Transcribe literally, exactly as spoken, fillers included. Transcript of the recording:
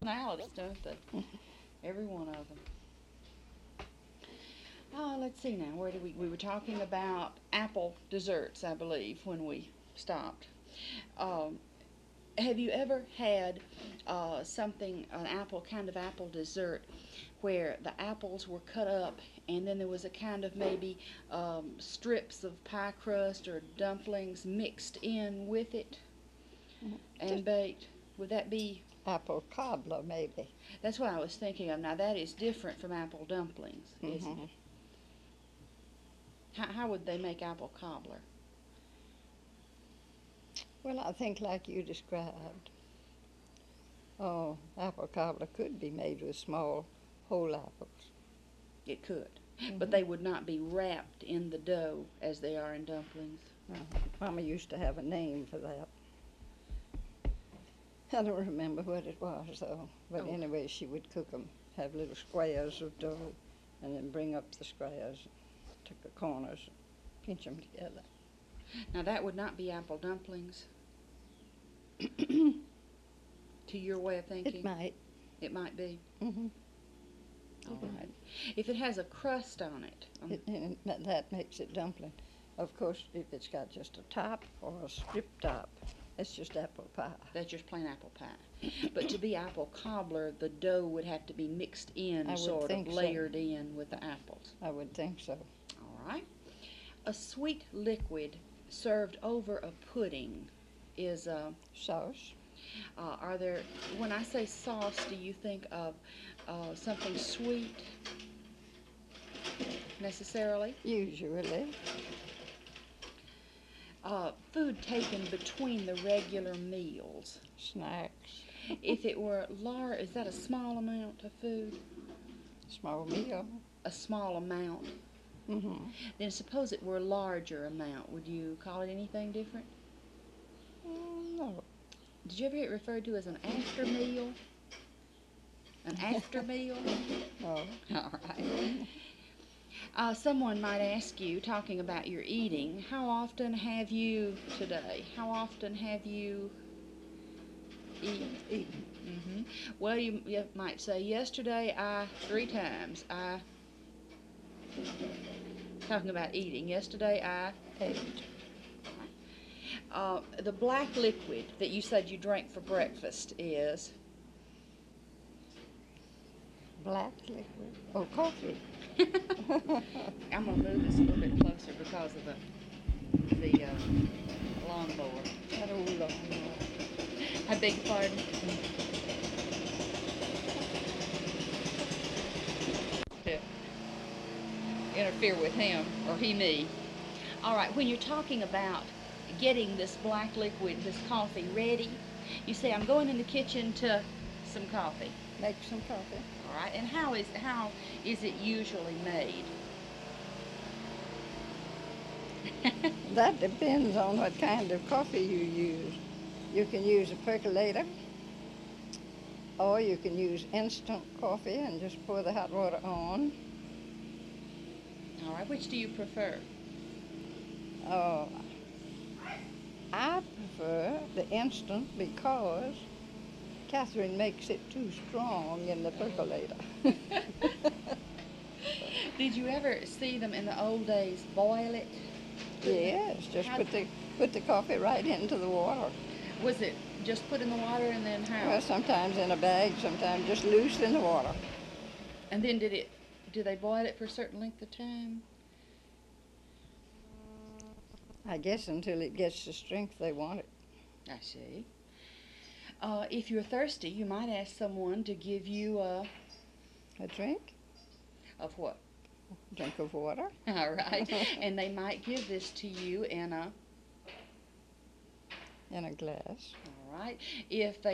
personalities, don't they? Every one of them. Oh, let's see now. Where do we? We were talking about apple desserts, I believe, when we stopped. Um, have you ever had uh, something, an apple kind of apple dessert, where the apples were cut up and then there was a kind of maybe um, strips of pie crust or dumplings mixed in with it and Just baked? Would that be? apple cobbler, maybe. That's what I was thinking of. Now that is different from apple dumplings, isn't Hmm it? How, how would they make apple cobbler? Well, I think like you described, oh, apple cobbler could be made with small whole apples. It could. But Hmm they would not be wrapped in the dough as they are in dumplings. Uh, Mama used to have a name for that. I don't remember what it was though. But Oh. anyway, she would cook them, have little squares of dough, and then bring up the squares, take the corners, pinch them together. Now that would not be apple dumplings, to your way of thinking. It might. It might be. hmm All right. If it has a crust on it, um, It, and that that makes it dumpling. Of course, if it's got just a top or a strip top, it's just apple pie. that's just plain apple pie. But to be apple cobbler, the dough would have to be mixed in, I would sort of think so. layered in with the apples. I would think so. All right. A sweet liquid served over a pudding is uh, Sauce. uh, are there, when I say sauce, do you think of uh, something sweet necessarily? Usually. Uh, food taken between the regular meals. Snacks. If it were large, is that a small amount of food? Small meal. A small amount. hmm Then suppose it were a larger amount. Would you call it anything different? Mm, no. Did you ever hear it referred to as an after meal? An after meal? No. All right. Uh, someone might ask you, talking about your eating, how often have you today? How often have you eaten? Eaten. hmm Well, you, you might say, yesterday I, three times, I, talking about eating, yesterday I, Eight. uh, the black liquid that you said you drank for breakfast is, Black liquid. Oh, coffee. I'm going to move this a little bit closer because of the, the uh, lawnmower. That old lawnmower. I beg your pardon. To interfere with him, or he me. All right, when you're talking about getting this black liquid, this coffee ready, you say, I'm going in the kitchen to some coffee. Make some coffee. All right, and how is how is it usually made? That depends on what kind of coffee you use. You can use a percolator, or you can use instant coffee and just pour the hot water on. All right, which do you prefer? Uh, I prefer the instant because Catherine makes it too strong in the percolator. Did you ever see them in the old days boil it? Yes, just How- put the put the coffee right into the water. Was it just put in the water and then how? Well, sometimes in a bag, sometimes just loose in the water. And then did it? Do they boil it for a certain length of time? I guess until it gets the strength they want it. I see. Uh, if you're thirsty, you might ask someone to give you a A drink, of what? drink of water. All right, and they might give this to you in a. In a glass. All right, if they